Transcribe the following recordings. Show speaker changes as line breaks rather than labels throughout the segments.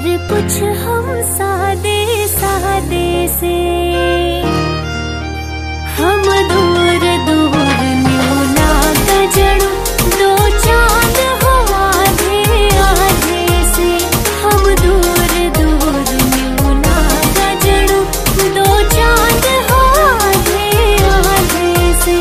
और कुछ हम सादे सादे से। हम दूर दूर न्यू ना गजड़ू, दो चांद हो आधे आधे से। हम दूर दूर न्यू ना गजड़ू, दो चांद हो आधे आधे से।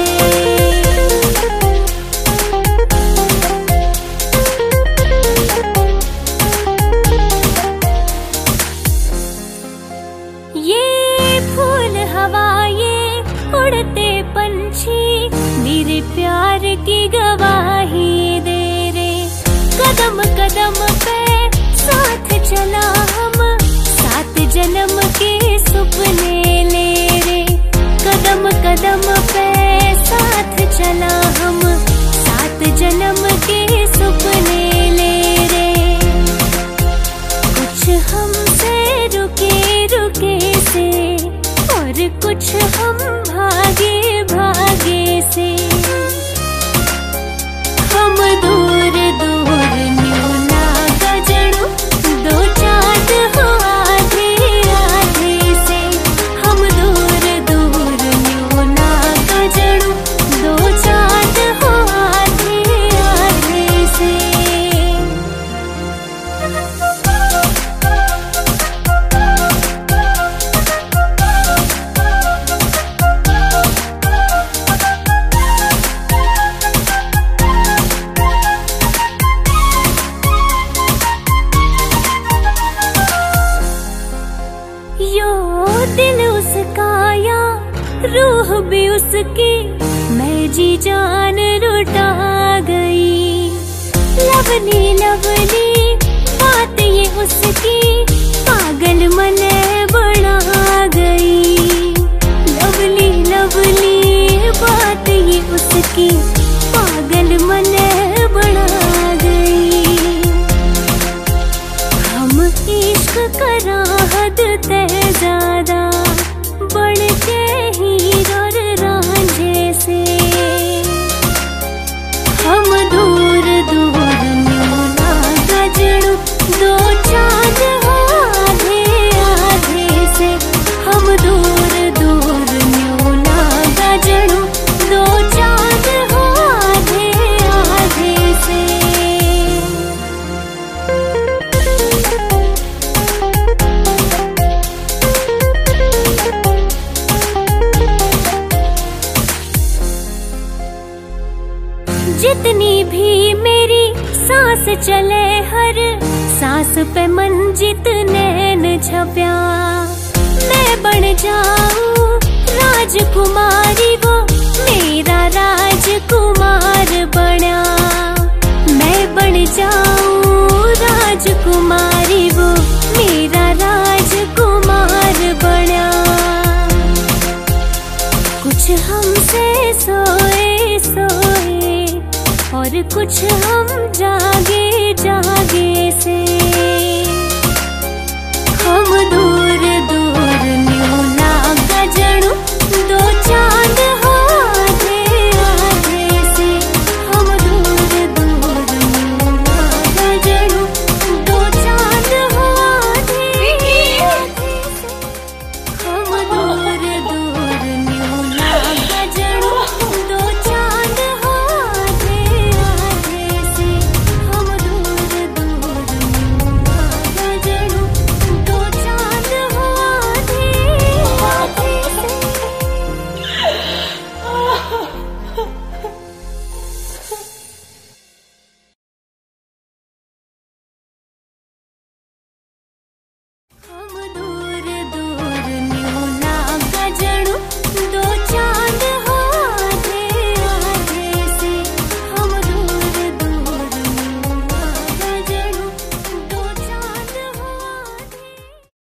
ये फूल हवा ये उड़ते पंछी मेरे प्यार की गवाही दे रे। कदम कदम पे साथ चला हम, सात जन्म के सपने ले रे। कदम कदम पे साथ चला हम, सात जन्म के सपने ले रे। कुछ हमसे रुके रुके से, और कुछ हम भागे भागे से। हम दूर दूर न्यू ना गजड़ू, दो चांद हो आधे आधे से। हम दूर दूर न्यू ना गजड़ू, दो चांद हो आधे आधे से। यो दिल उसका या रूह भी उसकी, मैं जी जान लुटा गई। लवली लवली बात ये उसकी, पागल मन बना गई। लवली लवली बात ये उसकी, पागल मन बना गई। हम इश्क करा हद ते ज्यादा, बढ़ के हीर और रांझे से। हम दूर दूर न्यू ना गजड़ू, दो चांद हो आधे आधे से। हम दूर दूर न्यू ना गजड़ू, दो चांद हो आधे आधे से। जितनी भी मेरी सांस चले, हर सांस पे मंजित नैन छप्या। मैं बन जाऊं राजकुमारी, वो मेरा राजकुमार बना। मैं बन जाऊं राजकुमारी, वो मेरा राजकुमार बना। कुछ हमसे सोए सोए, और कुछ हम जागे जागे से।